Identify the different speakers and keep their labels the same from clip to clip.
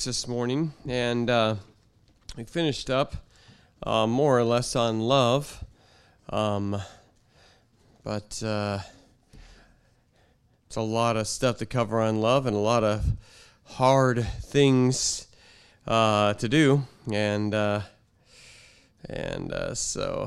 Speaker 1: weeks this morning, and we finished up more or less on love, but it's a lot of stuff to cover on love and a lot of hard things to do, and so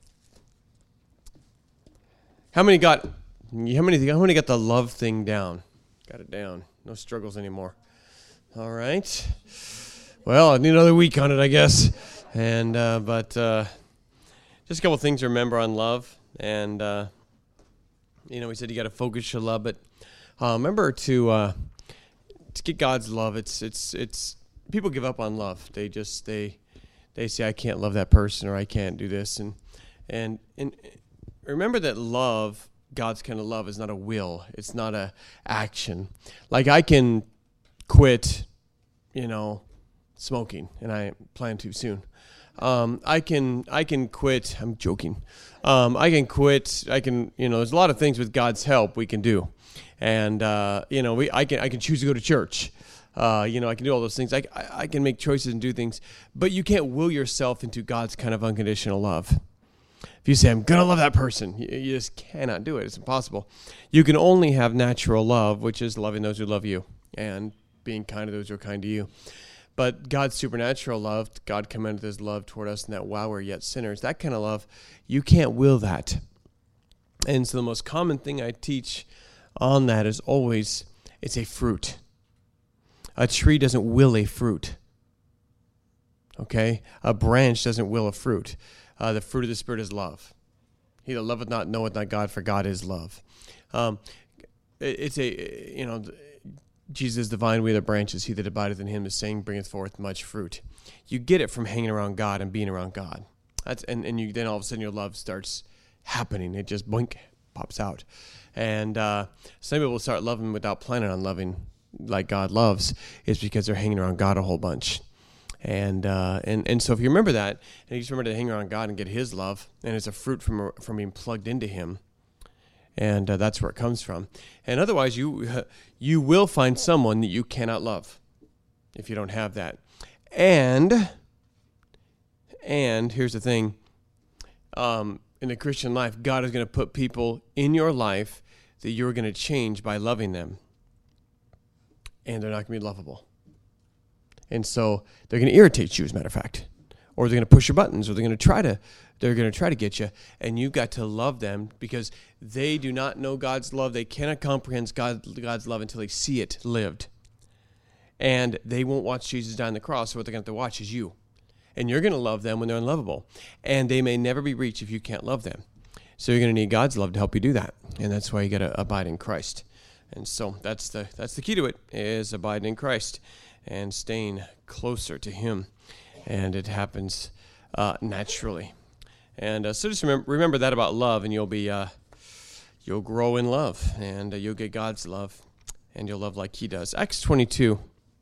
Speaker 1: how many got the love thing down? Got it down. No struggles anymore. All right. Well, I need another week on it, I guess. And but just a couple things to remember on love. And we said you got to focus your love, but remember to get God's love. It's people give up on love. They say I can't love that person or I can't do this, and remember that love. God's kind of love is not a will. It's not a action. Like I can quit, smoking, and I plan to soon. I can quit. I'm joking. I can quit. There's a lot of things with God's help we can do, and I can choose to go to church. I can do all those things. I can make choices and do things, but you can't will yourself into God's kind of unconditional love. If you say, I'm going to love that person, you just cannot do it. It's impossible. You can only have natural love, which is loving those who love you and being kind to those who are kind to you. But God's supernatural love, God commended his love toward us in that while we're yet sinners, that kind of love, you can't will that. And so the most common thing I teach on that is always, it's a fruit. A tree doesn't will a fruit. Okay? A branch doesn't will a fruit. The fruit of the Spirit is love. He that loveth not knoweth not God, for God is love. Jesus is the vine, we are the branches. He that abideth in him, the same bringeth forth much fruit. You get it from hanging around God and being around God. Then all of a sudden your love starts happening. It just blink, pops out. And some people start loving without planning on loving like God loves. It's because they're hanging around God a whole bunch. And so if you remember that, and you just remember to hang around God and get his love, and it's a fruit from being plugged into him, and that's where it comes from. And otherwise, you will find someone that you cannot love if you don't have that. And here's the thing, in the Christian life, God is going to put people in your life that you're going to change by loving them, and they're not going to be lovable. And so they're going to irritate you, as a matter of fact, or they're going to push your buttons, or they're going to try to get you, and you've got to love them because they do not know God's love. They cannot comprehend God's love until they see it lived, and they won't watch Jesus die on the cross. So what they're going to have to watch is you, and you're going to love them when they're unlovable, and they may never be reached if you can't love them. So you're going to need God's love to help you do that, and that's why you got to abide in Christ. And so that's the key to it, is abiding in Christ and staying closer to him, and it happens naturally. And so just remember that about love, and you'll grow in love, and you'll get God's love, and you'll love like he does. Acts 22,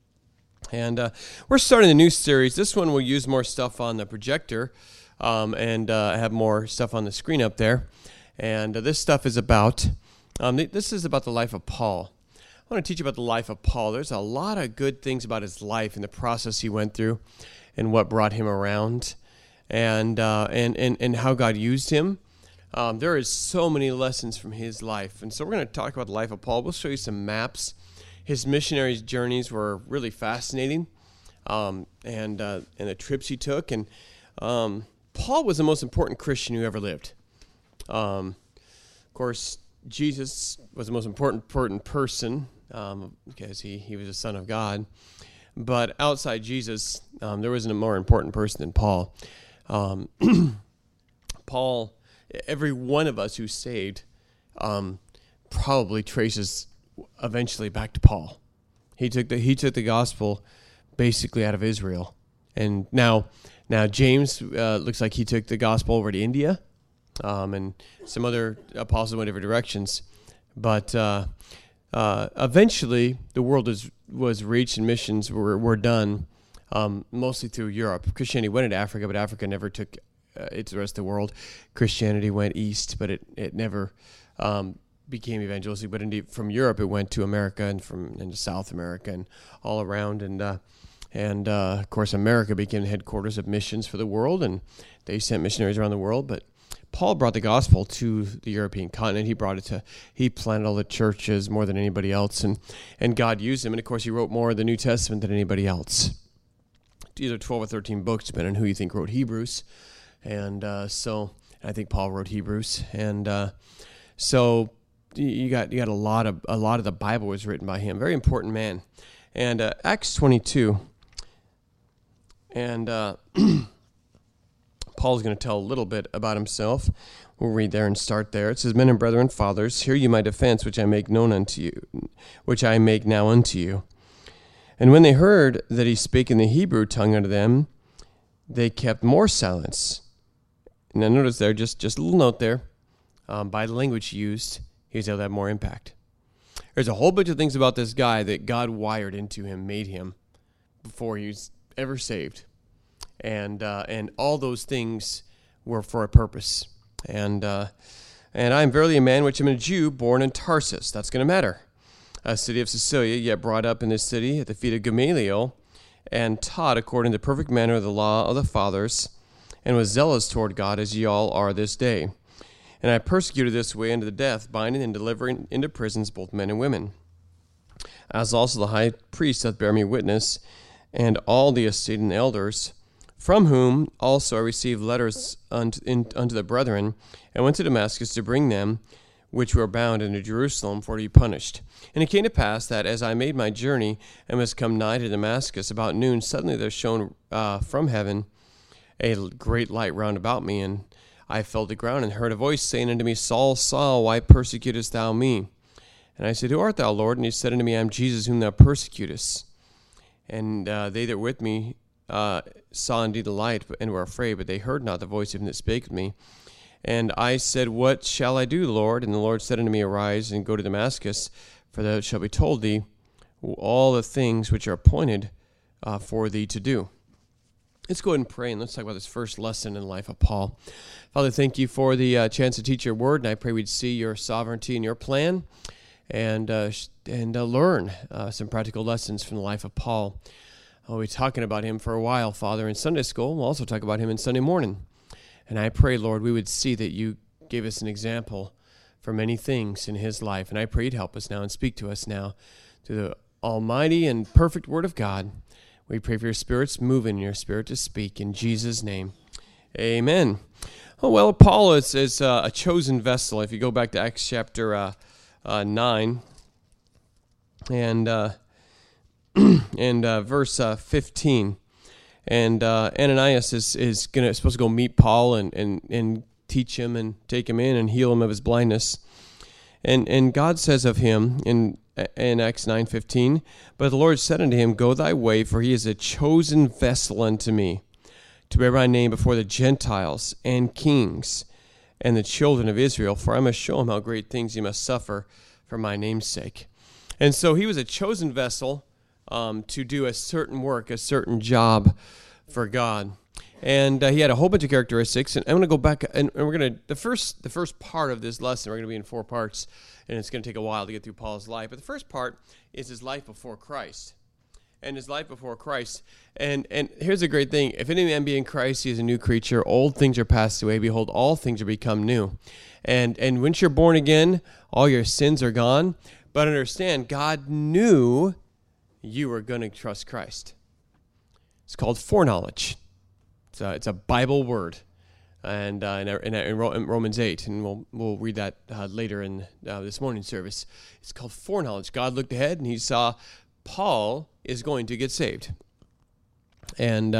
Speaker 1: and we're starting a new series. This one will use more stuff on the projector, and have more stuff on the screen up there. And this stuff is about the life of Paul. I want to teach you about the life of Paul. There's a lot of good things about his life and the process he went through and what brought him around and how God used him. There is so many lessons from his life. And so we're going to talk about the life of Paul. We'll show you some maps. His missionary journeys were really fascinating, and the trips he took. And Paul was the most important Christian who ever lived. Of course, Jesus was the most important person because he was the Son of God. But outside Jesus, there wasn't a more important person than Paul. Paul, every one of us who's saved probably traces eventually back to Paul. He took the gospel basically out of Israel. And now James looks like he took the gospel over to India. And some other apostles went different directions. But eventually, the world was reached and missions were done, mostly through Europe. Christianity went into Africa, but Africa never took it to the rest of the world. Christianity went east, but it never became evangelistic. But indeed, from Europe, it went to America and into South America and all around. And And, of course, America became the headquarters of missions for the world, and they sent missionaries around the world. But Paul brought the gospel to the European continent. He planted all the churches more than anybody else, and God used him. And, of course, he wrote more of the New Testament than anybody else. Either 12 or 13 books, depending on who you think wrote Hebrews. And so I think Paul wrote Hebrews. And so you got a lot of the Bible was written by him. Very important man. And Acts 22. And Paul's going to tell a little bit about himself. We'll read there and start there. It says, "Men and brethren, fathers, hear you my defense, which I make now unto you. And when they heard that he spake in the Hebrew tongue unto them, they kept more silence." Now notice there, just a little note there, by the language used, he's able to have more impact. There's a whole bunch of things about this guy that God wired into him, made him, before he was ever saved. And all those things were for a purpose. And I am verily a man which am a Jew, born in Tarsus. That's going to matter. A city of Cilicia, yet brought up in this city at the feet of Gamaliel, and taught according to the perfect manner of the law of the fathers, and was zealous toward God, as ye all are this day. And I persecuted this way unto the death, binding and delivering into prisons both men and women. As also the high priest doth bear me witness, and all the estate and elders, from whom also I received letters unto the brethren, and went to Damascus to bring them which were bound into Jerusalem for to be punished. And it came to pass that as I made my journey, and was come nigh to Damascus, about noon, suddenly there shone from heaven a great light round about me, and I fell to the ground, and heard a voice saying unto me, Saul, Saul, why persecutest thou me? And I said, Who art thou, Lord? And he said unto me, I am Jesus whom thou persecutest. And they that were with me saw indeed the light, and were afraid, but they heard not the voice of him that spake with me. And I said, What shall I do, Lord? And the Lord said unto me, Arise, and go to Damascus, for thou shalt be told thee all the things which are appointed for thee to do. Let's go ahead and pray, and let's talk about this first lesson in the life of Paul. Father, thank you for the chance to teach your word, and I pray we'd see your sovereignty and your plan, and learn some practical lessons from the life of Paul. We'll be talking about him for a while, Father, in Sunday school. We'll also talk about him in Sunday morning. And I pray, Lord, we would see that you gave us an example for many things in his life. And I pray you'd help us now and speak to us now through the almighty and perfect word of God. We pray for your Spirit's moving and your Spirit to speak. In Jesus' name, amen. Oh, well, Paul is a chosen vessel. If you go back to Acts chapter 9 and verse 15, and Ananias is supposed to go meet Paul and teach him and take him in and heal him of his blindness. And God says of him in Acts 9:15, But the Lord said unto him, Go thy way, for he is a chosen vessel unto me, to bear my name before the Gentiles and kings and the children of Israel, for I must show him how great things he must suffer for my name's sake. And so he was a chosen vessel to do a certain work, a certain job for God. And he had a whole bunch of characteristics. And I'm going to go back, and we're going to, the first part of this lesson, we're going to be in 4 parts, and it's going to take a while to get through Paul's life. But the first part is his life before Christ. And his life before Christ. And here's a great thing. If any man be in Christ, he is a new creature. Old things are passed away. Behold, all things are become new. And once you're born again, all your sins are gone. But understand, God knew you were going to trust Christ. It's called foreknowledge. It's a Bible word, and in Romans 8, and we'll read that later in this morning's service. It's called foreknowledge. God looked ahead, and he saw Paul is going to get saved, and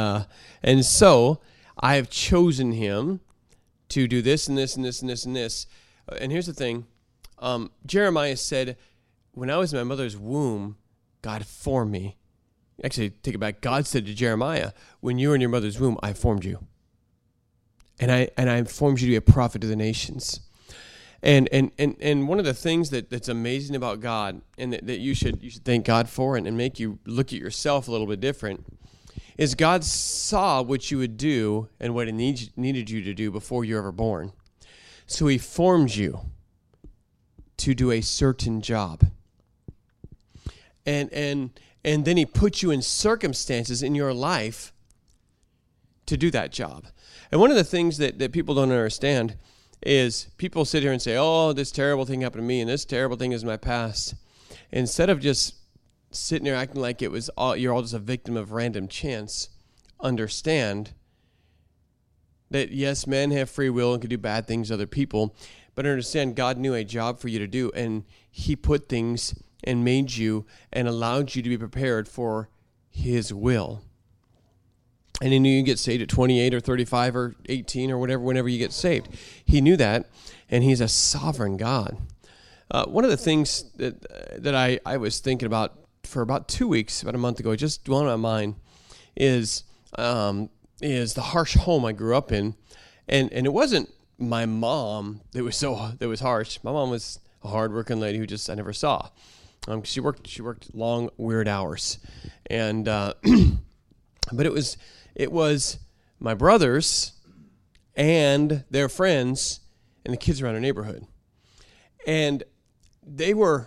Speaker 1: so I have chosen him to do this and this and this and this and this. And here's the thing: Jeremiah said, "When I was in my mother's womb, God formed me." Actually, take it back. God said to Jeremiah, when you were in your mother's womb, I formed you. And I formed you to be a prophet to the nations. And one of the things that's amazing about God, and that you should thank God for, and make you look at yourself a little bit different, is God saw what you would do and what He needed you to do before you were ever born. So He formed you to do a certain job. And And then he puts you in circumstances in your life to do that job. And one of the things that people don't understand is people sit here and say, oh, this terrible thing happened to me and this terrible thing is my past. Instead of just sitting there acting like it was you're all just a victim of random chance, understand that yes, men have free will and can do bad things to other people, but understand God knew a job for you to do, and he put things and made you and allowed you to be prepared for his will. And he knew you get saved at 28 or 35 or 18 or whatever, whenever you get saved. He knew that, and he's a sovereign God. One of the things that I was thinking about for about 2 weeks, about a month ago, just dwelling on my mind, is the harsh home I grew up in. And it wasn't my mom that was harsh. My mom was a hardworking lady who just I never saw. She worked long, weird hours. And but it was my brothers and their friends and the kids around our neighborhood. And they were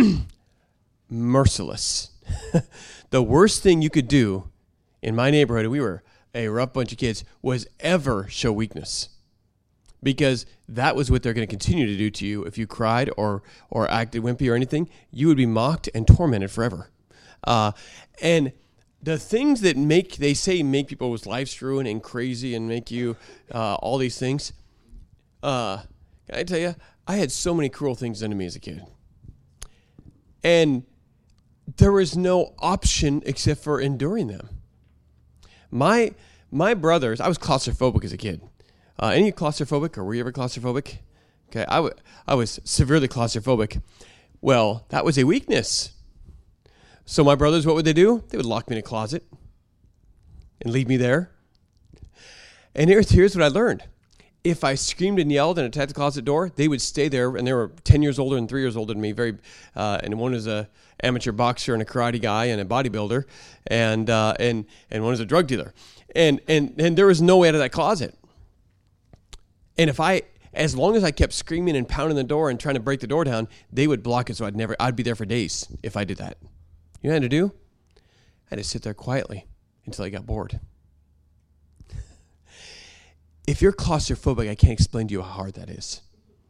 Speaker 1: merciless. The worst thing you could do in my neighborhood, we were a rough bunch of kids, was ever show weakness. Because that was what they're going to continue to do to you. If you cried or acted wimpy or anything, you would be mocked and tormented forever. And the things that make people's lives ruined and crazy and make you all these things, can I tell you, I had so many cruel things done to me as a kid. And there was no option except for enduring them. My brothers, I was claustrophobic as a kid. Any claustrophobic, or were you ever claustrophobic? Okay, I was severely claustrophobic. Well, that was a weakness. So my brothers, what would they do? They would lock me in a closet and leave me there. And here's what I learned. If I screamed and yelled and attacked the closet door, they would stay there, and they were 10 years older and 3 years older than me. And one was a amateur boxer and a karate guy and a bodybuilder, and one was a drug dealer. And there was no way out of that closet. And as long as I kept screaming and pounding the door and trying to break the door down, they would block it, so I'd be there for days if I did that. You know what I had to do? I had to sit there quietly until I got bored. If you're claustrophobic, I can't explain to you how hard that is.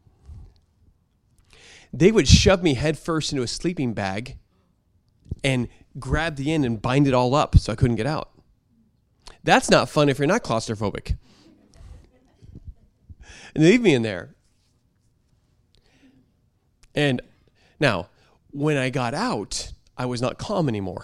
Speaker 1: They would shove me headfirst into a sleeping bag and grab the end and bind it all up so I couldn't get out. That's not fun if you're not claustrophobic. And they leave me in there. And now, when I got out, I was not calm anymore.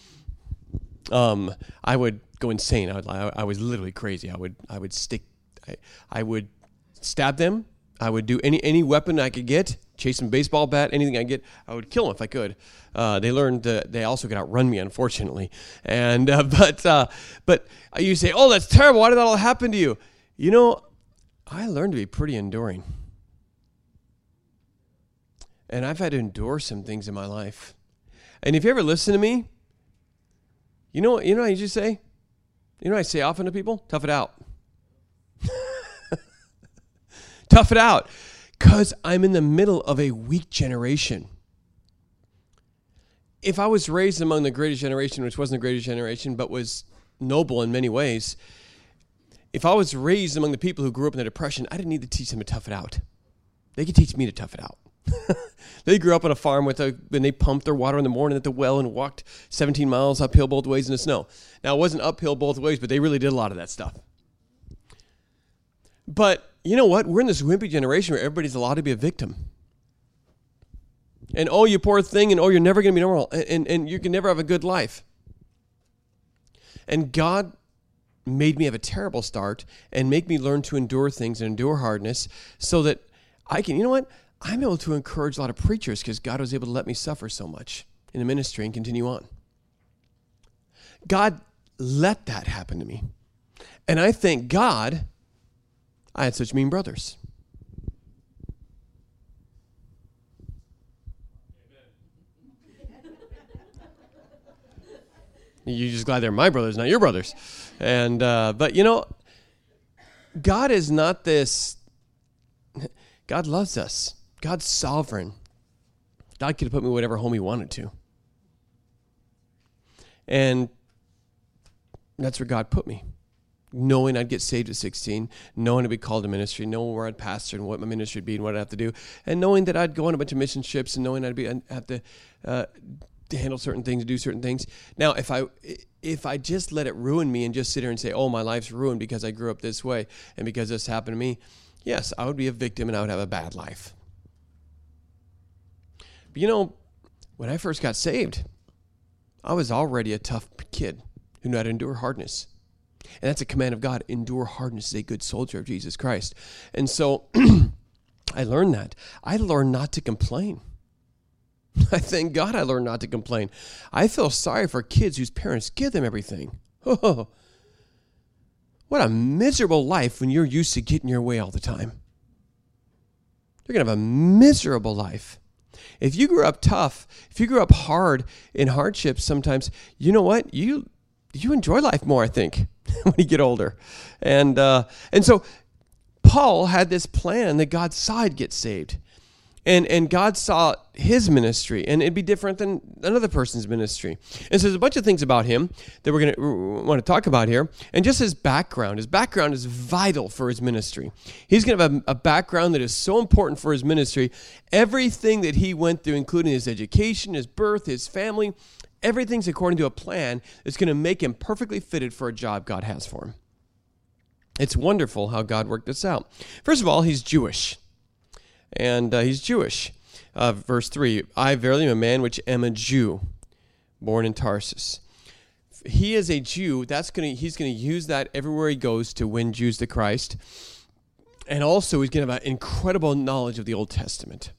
Speaker 1: I would go insane. I was literally crazy. I would stab them. I would do any weapon I could get, chase some baseball bat, anything I could get. I would kill them if I could. They learned they also could outrun me, unfortunately. And but you say, "Oh, that's terrible. Why did that all happen to you?" You know, I learned to be pretty enduring, and I've had to endure some things in my life. And if you ever listen to me, you know what I usually say? You know what I say often to people? Tough it out. Tough it out. Because I'm in the middle of a weak generation. If I was raised among the greatest generation, which wasn't the greatest generation, but was noble in many ways, if I was raised among the people who grew up in the Depression, I didn't need to teach them to tough it out. They could teach me to tough it out. They grew up on a farm and they pumped their water in the morning at the well and walked 17 miles uphill both ways in the snow. Now, it wasn't uphill both ways, but they really did a lot of that stuff. But you know what? We're in this wimpy generation where everybody's allowed to be a victim. And, oh, you poor thing, and, oh, you're never going to be normal, and you can never have a good life. And God made me have a terrible start and make me learn to endure things and endure hardness so that I can, you know what? I'm able to encourage a lot of preachers because God was able to let me suffer so much in the ministry and continue on. God let that happen to me. And I thank God I had such mean brothers. You're just glad they're my brothers, not your brothers. And but you know, God is not this. God loves us. God's sovereign. God could have put me whatever home he wanted to. And that's where God put me. Knowing I'd get saved at 16, knowing I'd be called to ministry, knowing where I'd pastor and what my ministry would be and what I'd have to do, and knowing that I'd go on a bunch of mission trips and knowing I'd have to handle certain things, do certain things. Now, if I just let it ruin me and just sit here and say, oh, my life's ruined because I grew up this way and because this happened to me, yes, I would be a victim and I would have a bad life. But when I first got saved, I was already a tough kid who knew how to endure hardness. And that's a command of God. Endure hardness as a good soldier of Jesus Christ. And so I learned that. I learned not to complain. I thank God I learned not to complain. I feel sorry for kids whose parents give them everything. Oh, what a miserable life when you're used to getting your way all the time. You're going to have a miserable life. If you grew up tough, if you grew up hard in hardships sometimes, you know what? You enjoy life more, I think, when you get older. And so Paul had this plan that God saw I'd get saved. And God saw his ministry, and it'd be different than another person's ministry. And so there's a bunch of things about him that we're going to want to talk about here. And just his background. His background is vital for his ministry. He's going to have a background that is so important for his ministry. Everything that he went through, including his education, his birth, his family, everything's according to a plan that's going to make him perfectly fitted for a job God has for him. It's wonderful how God worked this out. First of all, he's Jewish. And he's Jewish. Verse 3, I verily am a man which am a Jew, born in Tarsus. He is a Jew. He's going to use that everywhere he goes to win Jews to Christ. And also he's going to have an incredible knowledge of the Old Testament.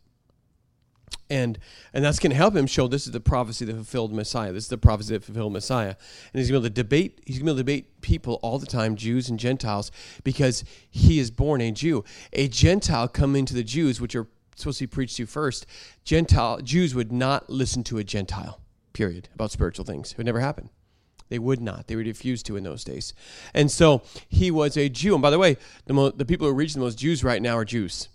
Speaker 1: And that's going to help him show this is the prophecy that fulfilled Messiah. This is the prophecy that fulfilled Messiah. And he's going to be able to debate people all the time, Jews and Gentiles, because he is born a Jew. A Gentile coming to the Jews, which are supposed to be preached to first, Jews would not listen to a Gentile, period, about spiritual things. It would never happen. They would not. They would refuse to in those days. And so he was a Jew. And by the way, the people who are reaching the most Jews right now are Jews.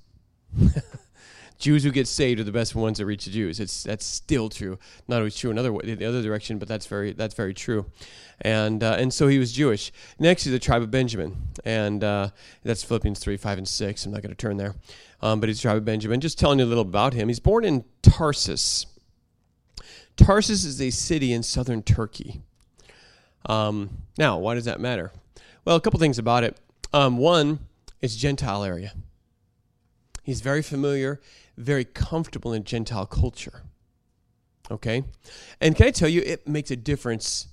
Speaker 1: Jews who get saved are the best ones that reach the Jews. That's still true. Not always true in the other direction, but that's very true. And so he was Jewish. Next is the tribe of Benjamin, and that's Philippians 3, 5, and 6. I'm not going to turn there, but he's the tribe of Benjamin. Just telling you a little about him. He's born in Tarsus. Tarsus is a city in southern Turkey. Now, why does that matter? Well, a couple things about it. One, it's Gentile area. He's very familiar, very comfortable in Gentile culture. Okay? And can I tell you, it makes a difference.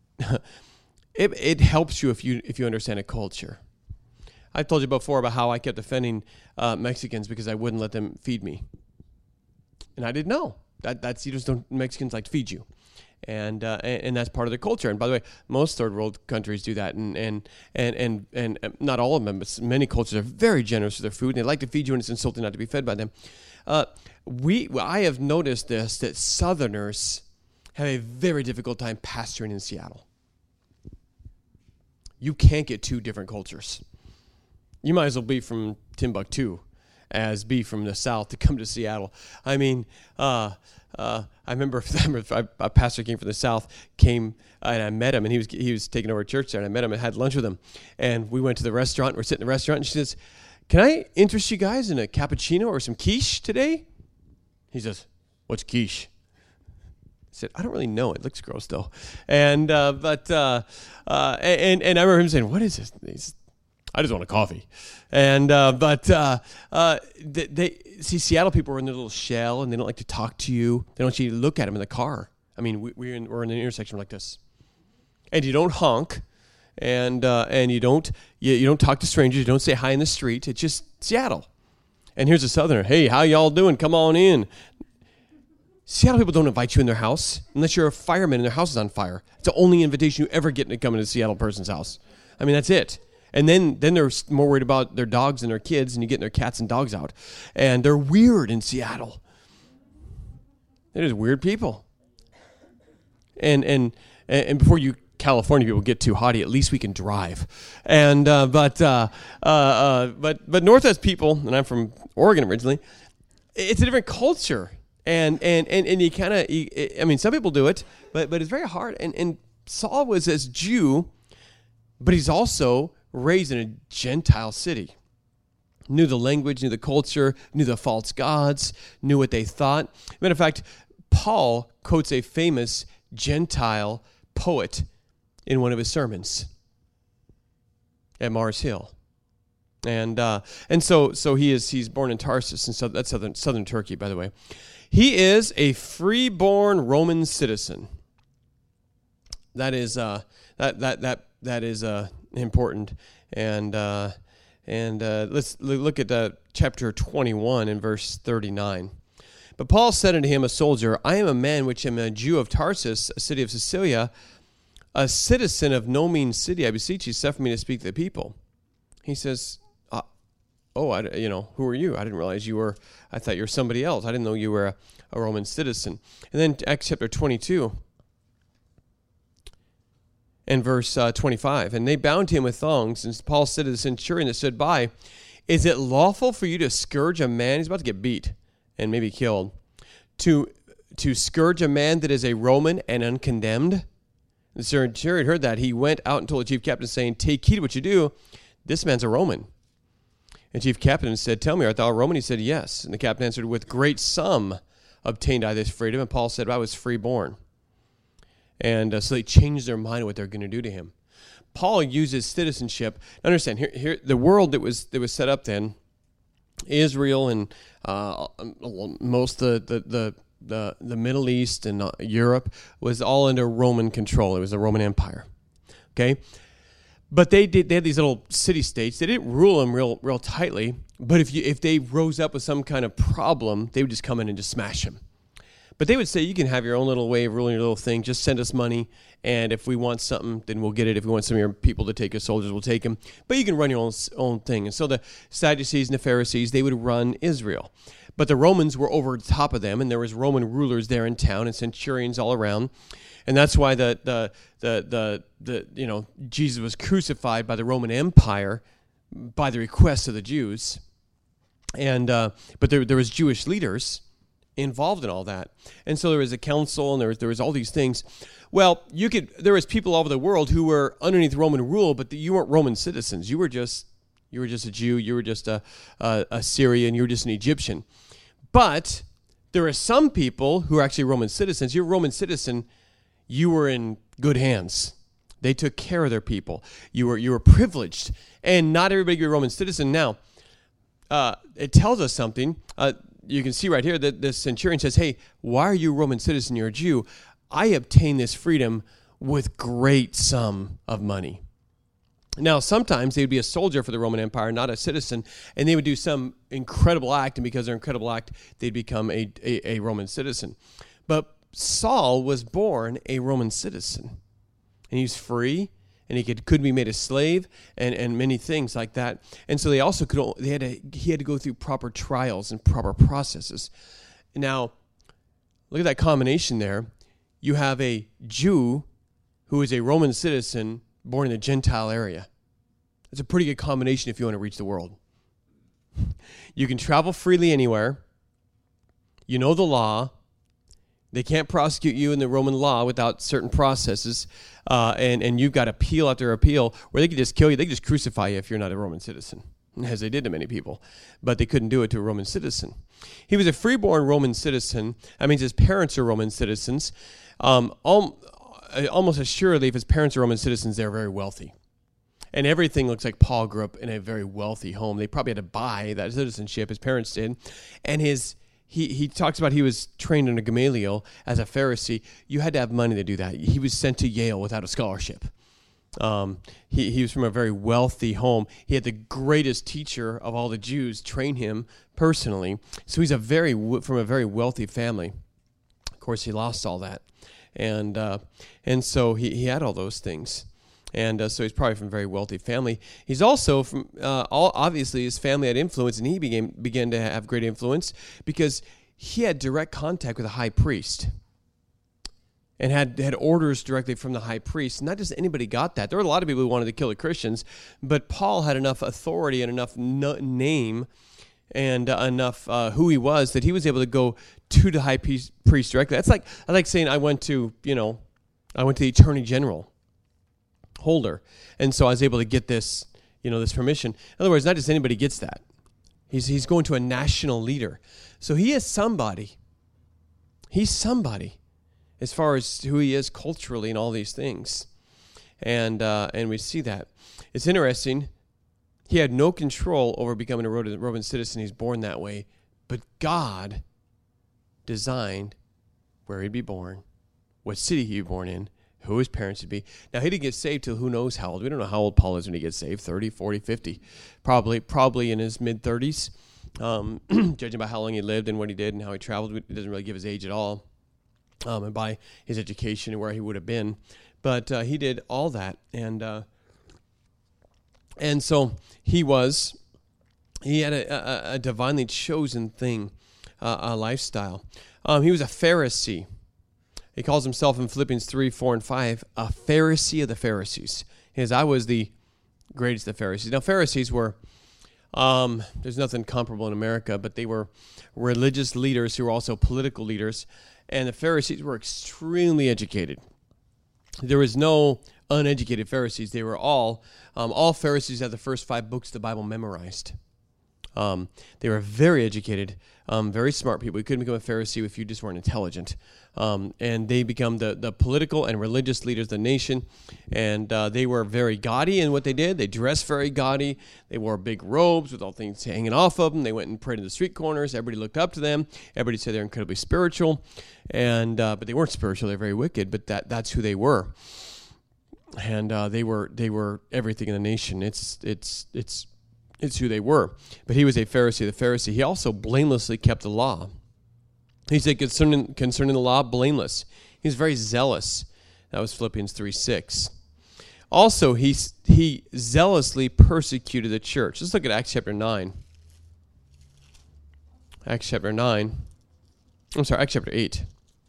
Speaker 1: It helps you if you understand a culture. I've told you before about how I kept offending Mexicans because I wouldn't let them feed me. And I didn't know. That's you just don't Mexicans like to feed you. And that's part of the culture. And by the way, most third world countries do that, and not all of them, but many cultures are very generous with their food, and they like to feed you, and it's insulting not to be fed by them. I have noticed this, that Southerners have a very difficult time pastoring in Seattle. You can't get two different cultures. You might as well be from Timbuktu as be from the South to come to Seattle. I mean, I remember a pastor came from the South, and I met him, and he was taking over a church there, and I met him and had lunch with him. And we went to the restaurant. We're sitting in the restaurant, and she says, can I interest you guys in a cappuccino or some quiche today? He says, what's quiche? I said, I don't really know. It looks gross, though. And I remember him saying, what is this? I just want a coffee. And see, Seattle people are in their little shell, and they don't like to talk to you. They don't want you to look at them in the car. I mean, we're in an intersection like this, and you don't honk, and you don't talk to strangers. You don't say hi in the street. It's just Seattle. And here's a Southerner. Hey, how y'all doing? Come on in. Seattle people don't invite you in their house unless you're a fireman and their house is on fire. It's the only invitation you ever get to come into a Seattle person's house. I mean, that's it. And then they're more worried about their dogs and their kids, and you getting their cats and dogs out. And they're weird in Seattle. They're just weird people. And before you California people get too haughty, at least we can drive. And but Northwest people, and I'm from Oregon originally, it's a different culture. And you kind of, I mean, some people do it, but it's very hard. And Saul was as Jew, but he's also raised in a Gentile city. Knew the language, knew the culture, knew the false gods, knew what they thought. Matter of fact, Paul quotes a famous Gentile poet in one of his sermons at Mars Hill. And so he's born in Tarsus, and so that's southern Turkey, by the way. He is a free-born Roman citizen. That is important. And let's look at chapter 21 and verse 39. But Paul said unto him, a soldier, I am a man which am a Jew of Tarsus, a city of Cilicia, a citizen of no mean city. I beseech you, suffer me to speak to the people. He says, who are you? I didn't realize you were, I thought you were somebody else. I didn't know you were a Roman citizen. And then Acts chapter 22 and verse 25. And they bound him with thongs, and Paul said to the centurion that stood by, is it lawful for you to scourge a man? He's about to get beat and maybe killed. To scourge a man that is a Roman and uncondemned? The centurion heard that. He went out and told the chief captain, saying, take heed what you do. This man's a Roman. And the chief captain said, tell me, art thou a Roman? He said, yes. And the captain answered, with great sum obtained I this freedom. And Paul said, I was freeborn. And so they changed their mind of what they're going to do to him. Paul uses citizenship. Understand, here the world that was set up then, Israel and most of the Middle East and Europe was all under Roman control. It was the Roman Empire. Okay? But they had these little city-states. They didn't rule them real tightly. But if they rose up with some kind of problem, they would just come in and just smash them. But they would say, you can have your own little way of ruling your little thing. Just send us money, and if we want something, then we'll get it. If we want some of your people to take your soldiers, we'll take them. But you can run your own thing. And so the Sadducees and the Pharisees, they would run Israel. But the Romans were over the top of them, and there was Roman rulers there in town and centurions all around. And that's why Jesus was crucified by the Roman Empire by the request of the Jews. And but there was Jewish leaders involved in all that. And so there was a council, and there was all these things. Well, there was people all over the world who were underneath Roman rule, but you weren't Roman citizens. You were just a Jew. You were just a Syrian. You were just an Egyptian. But there are some people who are actually Roman citizens. You're a Roman citizen. You were in good hands. They took care of their people. You were privileged, and not everybody could be a Roman citizen. Now, it tells us something. You can see right here that the centurion says, hey, why are you a Roman citizen? You're a Jew. I obtained this freedom with great sum of money. Now, sometimes they would be a soldier for the Roman Empire, not a citizen, and they would do some incredible act, and because of their incredible act, they'd become a Roman citizen. But Saul was born a Roman citizen, and he was free, and he could be made a slave, and many things like that. And so they also he had to go through proper trials and proper processes. Now, look at that combination there. You have a Jew who is a Roman citizen born in the Gentile area. It's a pretty good combination if you want to reach the world. You can travel freely anywhere. You know the law. They can't prosecute you in the Roman law without certain processes, and you've got appeal after appeal, where they could just kill you. They could just crucify you if you're not a Roman citizen, as they did to many people. But they couldn't do it to a Roman citizen. He was a freeborn Roman citizen. That means his parents are Roman citizens. Almost assuredly, if his parents are Roman citizens, they're very wealthy. And everything looks like Paul grew up in a very wealthy home. They probably had to buy that citizenship. His parents did. And he talks about he was trained under Gamaliel as a Pharisee. You had to have money to do that. He was sent to Yale without a scholarship. He was from a very wealthy home. He had the greatest teacher of all the Jews train him personally. So he's from a very wealthy family. Of course, he lost all that. And so he had all those things. And so he's probably from a very wealthy family. He's also from, obviously his family had influence, and he began to have great influence because he had direct contact with the high priest and had orders directly from the high priest. Not just anybody got that. There were a lot of people who wanted to kill the Christians, but Paul had enough authority and enough name and enough who he was that he was able to go to the high priest directly. That's like saying I went to the Attorney General Holder, and so I was able to get this this permission. In other words, not just anybody gets that. He's going to a national leader, so he is somebody. He's somebody as far as who he is culturally and all these things, and we see that. It's interesting. He had no control over becoming a Roman citizen. He's born that way. But God designed where he'd be born, what city he'd be born in, who his parents would be. Now, he didn't get saved till who knows how old. We don't know how old Paul is when he gets saved, 30, 40, 50. Probably in his mid-30s, judging by how long he lived and what he did and how he traveled. It doesn't really give his age at all, and by his education and where he would have been. But he did all that, and so he had a divinely chosen thing, a lifestyle. He was a Pharisee. He calls himself in Philippians 3, 4, and 5, a Pharisee of the Pharisees. He says, I was the greatest of the Pharisees. Now, Pharisees were, there's nothing comparable in America, but they were religious leaders who were also political leaders. And the Pharisees were extremely educated. There was no uneducated Pharisees. They were all Pharisees had the first 5 books of the Bible memorized. They were very educated, very smart people. You couldn't become a Pharisee if you just weren't intelligent. And they become the political and religious leaders of the nation. And they were very gaudy in what they did. They dressed very gaudy. They wore big robes with all things hanging off of them. They went and prayed in the street corners. Everybody looked up to them. Everybody said they're incredibly spiritual. And but they weren't spiritual. They're very wicked. But that's who they were. And they were everything in the nation. It's who they were. But he was a Pharisee. The Pharisee. He also blamelessly kept the law. He said concerning the law, blameless. He was very zealous. That was Philippians 3:6. Also, he zealously persecuted the church. Let's look at Acts chapter 9. Acts chapter 8.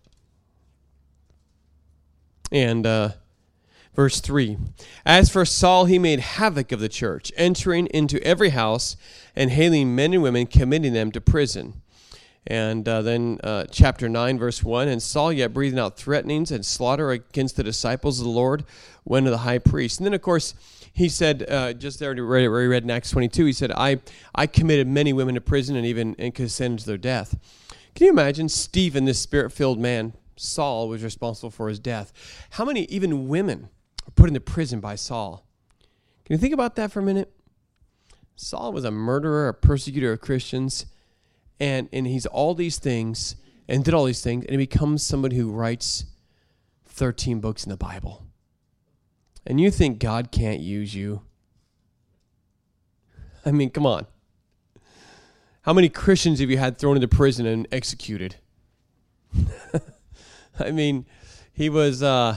Speaker 1: And verse 3. As for Saul, he made havoc of the church, entering into every house and hailing men and women, committing them to prison. And then chapter 9, verse 1, and Saul, yet breathing out threatenings and slaughter against the disciples of the Lord, went to the high priest. And then, of course, he said, just there where he read in Acts 22, he said, I committed many women to prison and consented to their death. Can you imagine Stephen, this spirit-filled man, Saul, was responsible for his death. How many, even women, were put into prison by Saul? Can you think about that for a minute? Saul was a murderer, a persecutor of Christians, and he's all these things and did all these things, and he becomes somebody who writes 13 books in the Bible. And you think God can't use you? I mean, come on. How many Christians have you had thrown into prison and executed? I mean, he was a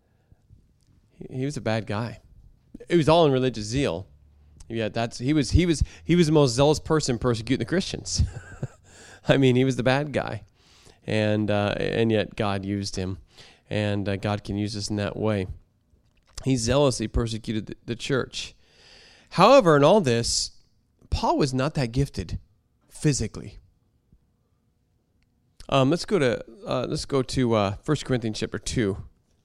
Speaker 1: bad guy. It was all in religious zeal. Yeah, he was the most zealous person persecuting the Christians. I mean, he was the bad guy, and yet God used him, and God can use us in that way. He zealously persecuted the church. However, in all this, Paul was not that gifted physically. Let's go to 1 Corinthians chapter 2.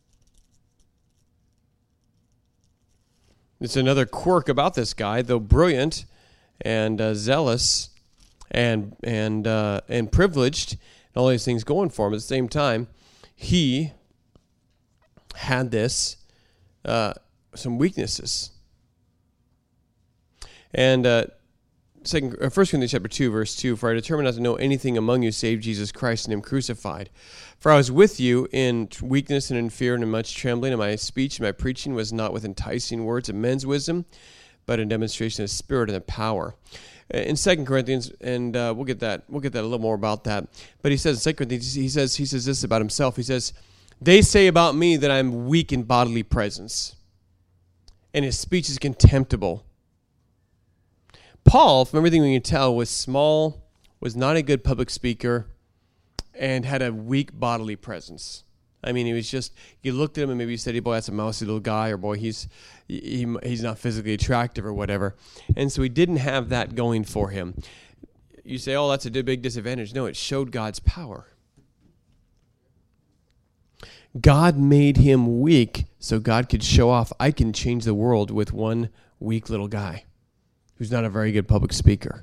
Speaker 1: It's another quirk about this guy, though brilliant and zealous and privileged, and all these things going for him. At the same time, he had some weaknesses. And 1 Corinthians chapter 2, verse 2, for I determined not to know anything among you save Jesus Christ and him crucified. For I was with you in weakness and in fear and in much trembling, and my speech and my preaching was not with enticing words of men's wisdom, but in demonstration of spirit and of power. In 2 Corinthians, and we'll get that a little more about that. But he says in 2 Corinthians, he says this about himself. He says, they say about me that I'm weak in bodily presence, and his speech is contemptible. Paul, from everything we can tell, was small, was not a good public speaker, and had a weak bodily presence. I mean, he was just, you looked at him and maybe you said, hey, boy, that's a mousy little guy, or boy, he's not physically attractive or whatever. And so he didn't have that going for him. you say, oh, that's a big disadvantage. No, it showed God's power. God made him weak so God could show off, I can change the world with one weak little guy who's not a very good public speaker.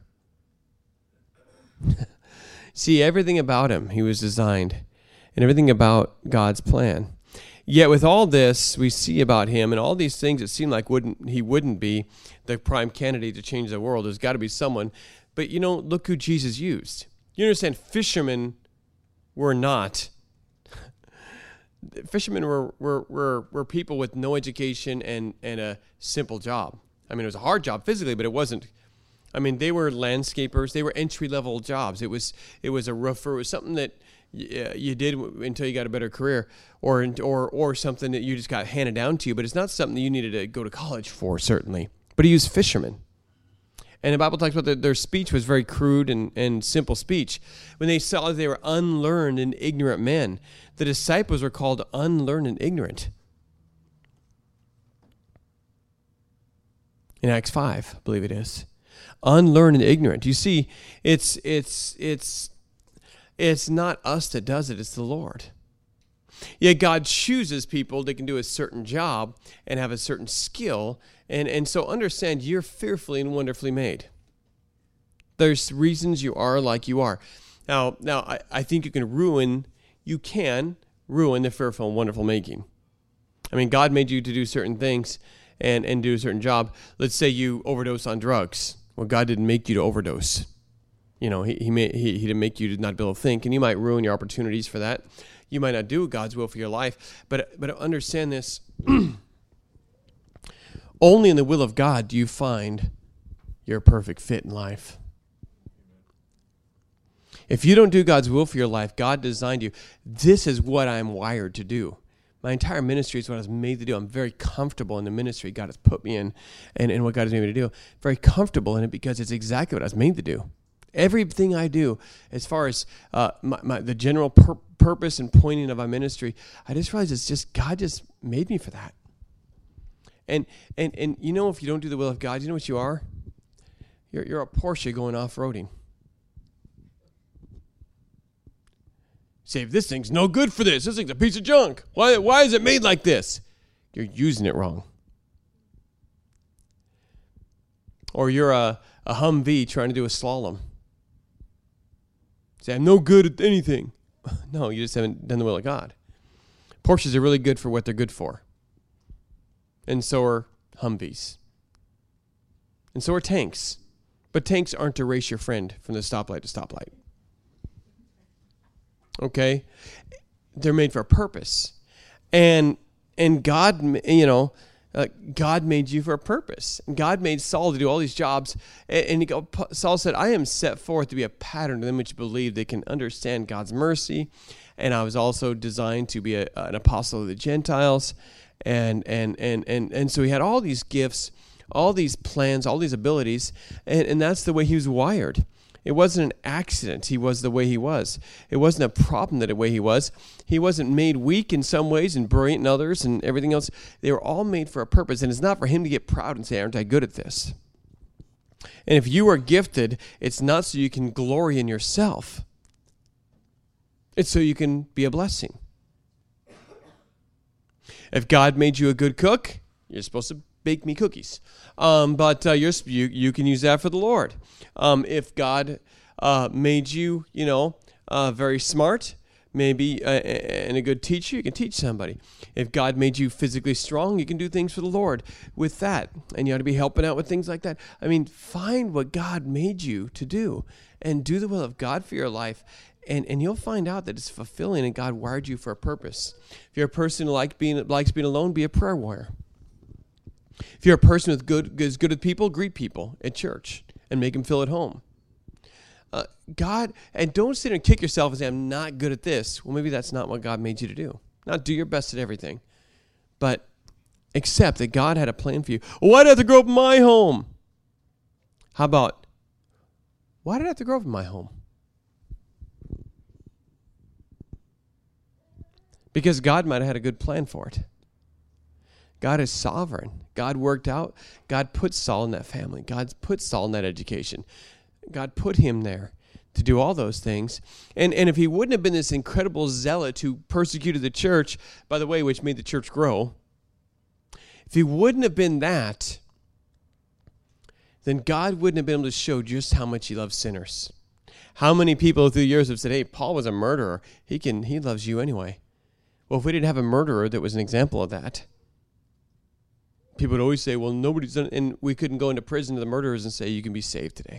Speaker 1: See, everything about him, he was designed, and everything about God's plan. Yet with all this we see about him and all these things, it seemed like he wouldn't be the prime candidate to change the world. There's got to be someone. But, look who Jesus used. You understand, fishermen were not. Fishermen were people with no education and a simple job. I mean, it was a hard job physically, but it wasn't. I mean, they were landscapers. They were entry-level jobs. It was a roofer. It was something that you did until you got a better career, or something that you just got handed down to you. But it's not something that you needed to go to college for, certainly. But he used fishermen. And the Bible talks about their speech was very crude and simple speech. When they saw that they were unlearned and ignorant men, the disciples were called unlearned and ignorant. In Acts 5, I believe it is. Unlearned and ignorant. You see, it's not us that does it, it's the Lord. Yet God chooses people that can do a certain job and have a certain skill. And so understand, you're fearfully and wonderfully made. There's reasons you are like you are. Now I think you can ruin the fearful and wonderful making. I mean, God made you to do certain things and do a certain job. Let's say you overdose on drugs. Well, God didn't make you to overdose. He didn't make you to not be able to think, and you might ruin your opportunities for that. You might not do God's will for your life, but understand this. Only in the will of God do you find your perfect fit in life. If you don't do God's will for your life, God designed you. This is what I'm wired to do. My entire ministry is what I was made to do. I'm very comfortable in the ministry God has put me in and what God has made me to do. Very comfortable in it because it's exactly what I was made to do. Everything I do, as far as the general purpose and pointing of my ministry, I just realized it's just God just made me for that. And if you don't do the will of God, you know what you are? You're a Porsche going off-roading. Say, this thing's no good for this. This thing's a piece of junk. Why is it made like this? You're using it wrong. Or you're a Humvee trying to do a slalom. Say, I'm no good at anything. No, you just haven't done the will of God. Porsches are really good for what they're good for. And so are Humvees. And so are tanks. But tanks aren't to race your friend from the stoplight to stoplight. Okay? They're made for a purpose. And God, God made you for a purpose. And God made Saul to do all these jobs. And Saul said, I am set forth to be a pattern to them which believe they can understand God's mercy. And I was also designed to be an apostle of the Gentiles. And so he had all these gifts, all these plans, all these abilities. And that's the way he was wired. It wasn't an accident. He was the way he was. It wasn't a problem that the way he was. He wasn't made weak in some ways and brilliant in others and everything else. They were all made for a purpose. And it's not for him to get proud and say, aren't I good at this? And if you are gifted, it's not so you can glory in yourself. It's so you can be a blessing. If God made you a good cook, you're supposed to bake me cookies. But you can use that for the Lord. If God made you, very smart, maybe and a good teacher, you can teach somebody. If God made you physically strong, you can do things for the Lord with that. And you ought to be helping out with things like that. I mean, find what God made you to do and do the will of God for your life. And you'll find out that it's fulfilling and God wired you for a purpose. If you're a person who likes being alone, be a prayer warrior. If you're a person is good with people, greet people at church and make them feel at home. God, and don't sit and kick yourself and say, I'm not good at this. Well, maybe that's not what God made you to do. Not do your best at everything, but accept that God had a plan for you. Well, why did I have to grow up in my home? How about, why did I have to grow up in my home? Because God might have had a good plan for it. God is sovereign. God worked out. God put Saul in that family. God put Saul in that education. God put him there to do all those things. And if he wouldn't have been this incredible zealot who persecuted the church, by the way, which made the church grow, if he wouldn't have been that, then God wouldn't have been able to show just how much he loves sinners. How many people through the years have said, hey, Paul was a murderer. He loves you anyway. Well, if we didn't have a murderer that was an example of that, people would always say, well, nobody's done it, and we couldn't go into prison to the murderers and say, you can be saved today.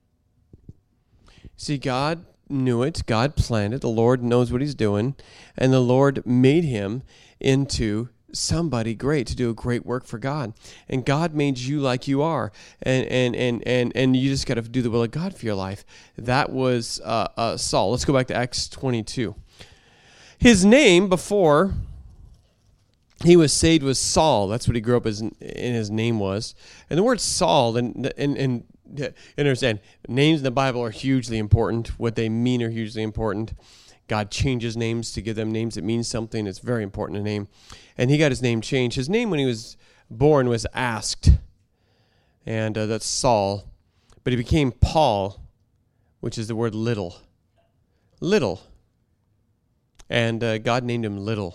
Speaker 1: See, God knew it. God planned it. The Lord knows what he's doing, and the Lord made him into somebody great to do a great work for God. And God made you like you are, and you just got to do the will of God for your life. That was Saul. Let's go back to Acts 22. His name before he was saved was Saul. That's what he grew up as, and his name was. And the word Saul, and understand, names in the Bible are hugely important. What they mean are hugely important. God changes names to give them names that mean something. It's very important, a name. And he got his name changed. His name when he was born was Asked, and that's Saul. But he became Paul, which is the word little. Little. And God named him Little.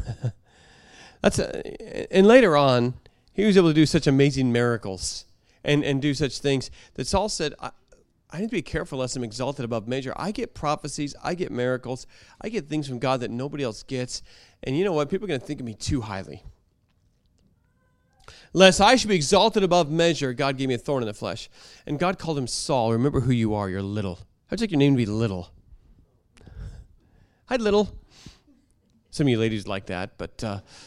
Speaker 1: And later on, he was able to do such amazing miracles and do such things that Saul said, I need to be careful lest I'm exalted above measure. I get prophecies, I get miracles, I get things from God that nobody else gets. And you know what? People are going to think of me too highly. Lest I should be exalted above measure, God gave me a thorn in the flesh. And God called him Saul. Remember who you are. You're little. How'd you like your name to be Little? Hi, Little. Some of you ladies like that, but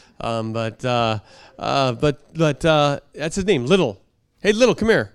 Speaker 1: that's his name, Little. Hey, Little, come here.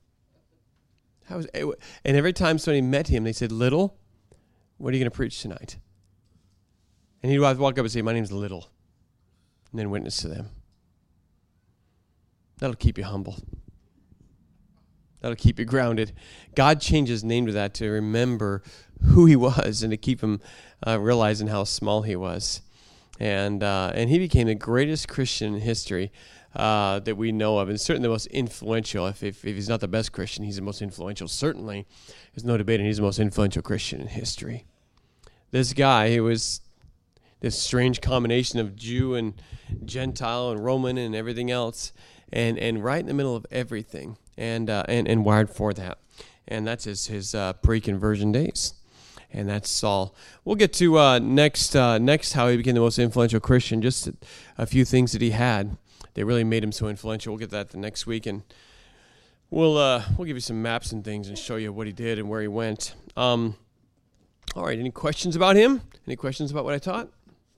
Speaker 1: And every time somebody met him, they said, Little, what are you going to preach tonight? And he'd walk up and say, my name's Little, and then witness to them. That'll keep you humble. That'll keep you grounded. God changed his name to that to remember who he was and to keep him realizing how small he was. And he became the greatest Christian in history that we know of, and certainly the most influential. If he's not the best Christian, he's the most influential. Certainly, there's no debate, and he's the most influential Christian in history. This guy, he was this strange combination of Jew and Gentile and Roman and everything else, and right in the middle of everything, and wired for that. And that's his pre-conversion days. And that's Saul. We'll get to next how he became the most influential Christian, just a few things that he had. They really made him so influential. We'll get that the next week, and we'll give you some maps and things and show you what he did and where he went. All right, any questions about him? Any questions about what I taught?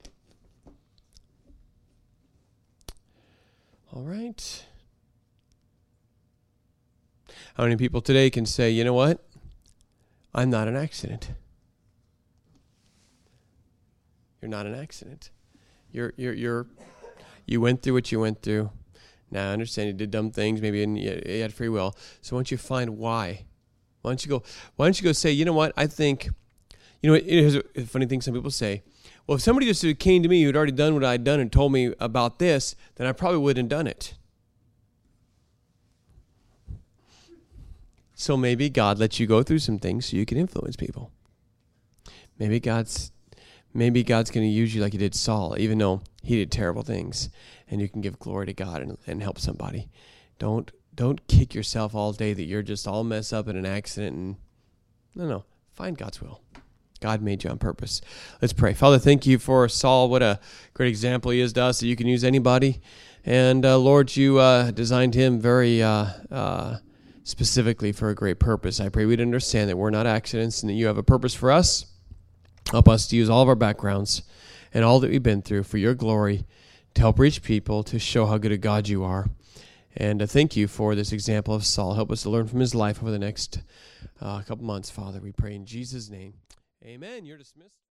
Speaker 1: All right. How many people today can say, you know what? I'm not an accident. You're not an accident. You went through what you went through. Now, I understand you did dumb things, maybe, and you had free will. So why don't you find why? Why don't you go say, you know what? I think, here's a funny thing some people say. Well, if somebody just came to me who'd already done what I'd done and told me about this, then I probably wouldn't have done it. So maybe God lets you go through some things so you can influence people. Maybe God's going to use you like he did Saul, even though he did terrible things, and you can give glory to God and help somebody. Don't kick yourself all day that you're just all messed up in an accident. No. Find God's will. God made you on purpose. Let's pray. Father, thank you for Saul. What a great example he is to us, that you can use anybody. And Lord, you designed him very specifically for a great purpose. I pray we'd understand that we're not accidents and that you have a purpose for us. Help us to use all of our backgrounds and all that we've been through for your glory, to help reach people, to show how good a God you are. And thank you for this example of Saul. Help us to learn from his life over the next couple months, Father. We pray in Jesus' name. Amen. You're dismissed.